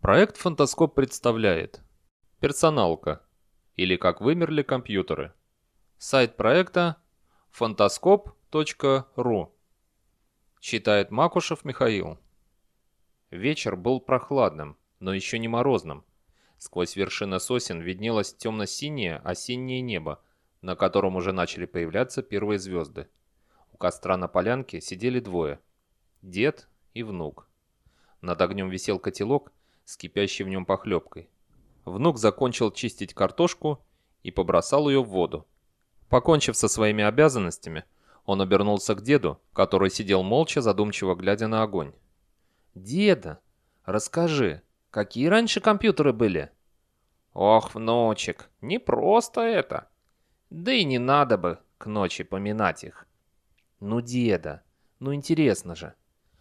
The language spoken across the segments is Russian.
Проект «Фантаскоп» представляет «Персоналка» или «Как вымерли компьютеры». Сайт проекта fantascope.ru. Читает Макушев Михаил. Вечер был прохладным, но еще не морозным. Сквозь вершины сосен виднелось темно-синее осеннее небо, на котором уже начали появляться первые звезды. У костра на полянке сидели двое – дед и внук. Над огнем висел котелок с кипящей в нем похлебкой. Внук закончил чистить картошку и побросал ее в воду. Покончив со своими обязанностями, он обернулся к деду, который сидел молча, задумчиво глядя на огонь. «Деда, расскажи, какие раньше компьютеры были?» «Ох, внучек, не просто это. Да и не надо бы к ночи поминать их». «Ну, деда, ну интересно же.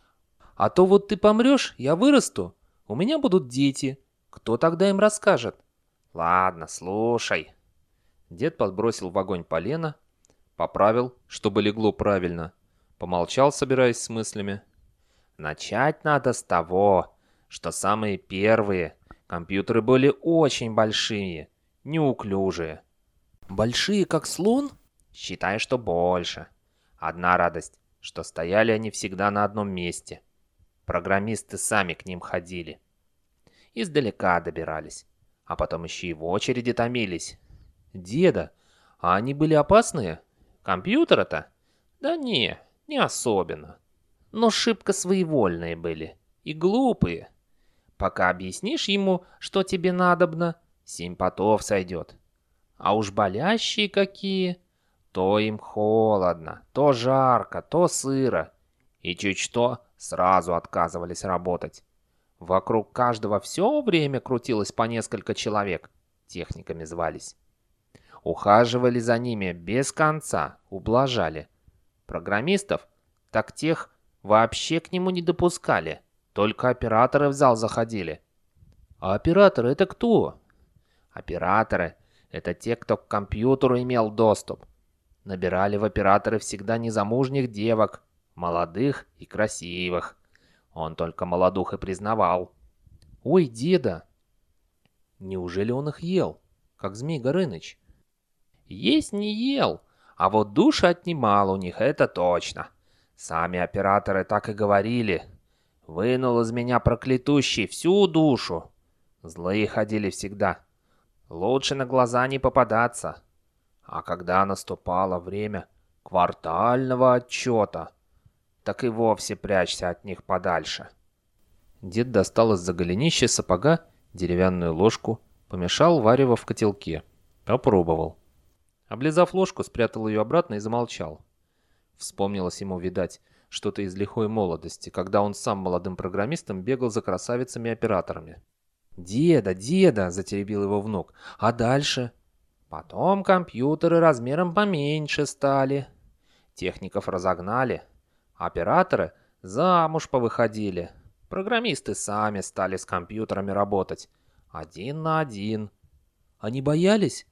А то вот ты помрешь, я вырасту, у меня будут дети. Кто тогда им расскажет?» «Ладно, слушай». Дед подбросил в огонь полено, поправил, чтобы легло правильно, помолчал, собираясь с мыслями. «Начать надо с того, что самые первые компьютеры были очень большие, неуклюжие». «Большие, как слон?» «Считай, что больше. Одна радость, что стояли они всегда на одном месте. Программисты сами к ним ходили. Издалека добирались, а потом еще и в очереди томились». «Деда, а они были опасные? Компьютеры-то?» «Да не особенно. Но шибко своевольные были и глупые. Пока объяснишь ему, что тебе надобно, 7 потов сойдет. А уж болящие какие, то им холодно, то жарко, то сыро. И чуть что, сразу отказывались работать. Вокруг каждого все время крутилось по несколько человек, техниками звались. Ухаживали за ними без конца, ублажали. Программистов, так тех вообще к нему не допускали, только операторы в зал заходили. А операторы это кто? Операторы — это те, кто к компьютеру имел доступ. Набирали в операторы всегда незамужних девок, молодых и красивых. Он только молодух и признавал. «Ой, деда, неужели он их ел, как Змей Горыныч?» «Есть не ел, а вот души отнимал у них, это точно. Сами операторы так и говорили. Вынул из меня проклятущий всю душу. Злые ходили всегда. Лучше на глаза не попадаться. А когда наступало время квартального отчета, так и вовсе прячься от них подальше». Дед достал из-за голенища сапога деревянную ложку, помешал варево в котелке. Попробовал. Облизав ложку, спрятал ее обратно и замолчал. Вспомнилось ему, видать, что-то из лихой молодости, когда он сам молодым программистом бегал за красавицами-операторами. «Деда, деда!» — затеребил его внук. «А дальше?» «Потом компьютеры размером поменьше стали. Техников разогнали. Операторы замуж повыходили. Программисты сами стали с компьютерами работать. Один на один». «Они боялись?»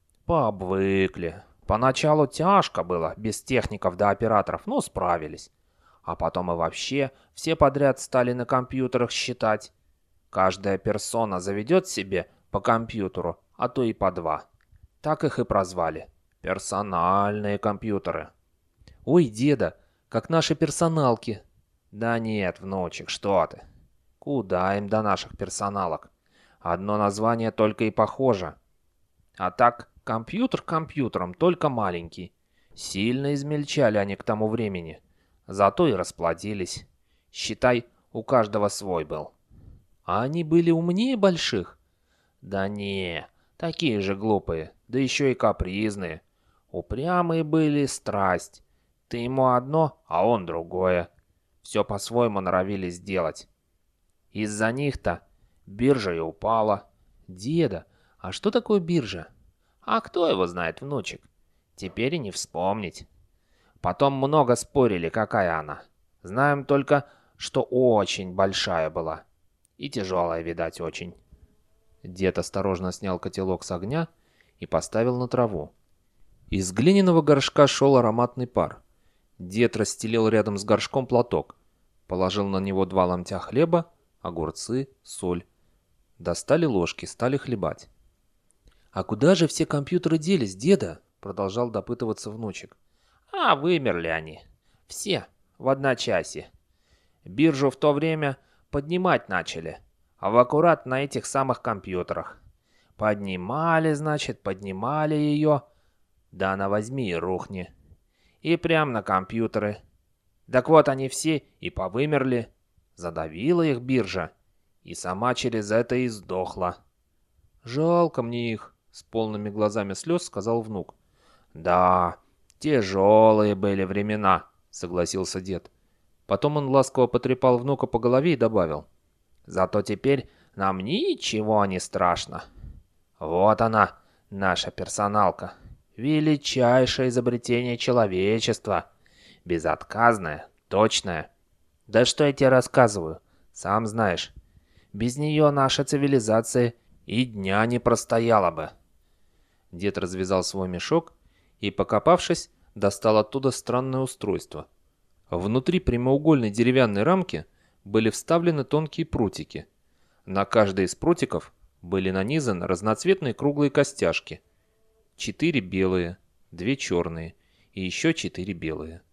«Пообвыкли. Поначалу тяжко было, без техников да операторов, но справились. А потом и вообще все подряд стали на компьютерах считать. Каждая персона заведет себе по компьютеру, а то и по два. Так их и прозвали. Персональные компьютеры». «Ой, деда, как наши персоналки». «Да нет, внучек, что ты. Куда им до наших персоналок? Одно название только и похоже. А так, компьютер компьютером, только маленький. Сильно измельчали они к тому времени. Зато и расплодились. Считай, у каждого свой был». «А они были умнее больших?» «Да не, такие же глупые, да еще и капризные. Упрямые были, страсть. Ты ему одно, а он другое. Все по-своему норовили сделать. Из-за них-то биржа и упала». «Деда, а что такое биржа?» «А кто его знает, внучек? Теперь и не вспомнить. Потом много спорили, какая она. Знаем только, что очень большая была. И тяжелая, видать, очень». Дед осторожно снял котелок с огня и поставил на траву. Из глиняного горшка шел ароматный пар. Дед расстелил рядом с горшком платок, положил на него 2 ломтя хлеба, огурцы, соль. Достали ложки, стали хлебать. «А куда же все компьютеры делись, деда?» — продолжал допытываться внучек. А вымерли они. Все в одночасье. Биржу в то время поднимать начали. А в аккурат на этих самых компьютерах. Поднимали, значит, поднимали ее. Да она возьми и рухни. И прям на компьютеры. Так вот они все и повымерли. Задавила их биржа. И сама через это и сдохла. «Жалко мне их», — с полными глазами слез сказал внук. Да, тяжелые были времена, согласился дед. Потом он ласково потрепал внука по голове и добавил. Зато теперь нам ничего не страшно. Вот она, наша персоналка. Величайшее изобретение человечества. Безотказное, точное. Да что я тебе рассказываю, сам знаешь. Без нее наша цивилизация и дня не простояла бы. Дед развязал свой мешок и, покопавшись, достал оттуда странное устройство. Внутри прямоугольной деревянной рамки были вставлены тонкие прутики. На каждой из прутиков были нанизаны разноцветные круглые костяшки. 4 белые, 2 черные и еще 4 белые.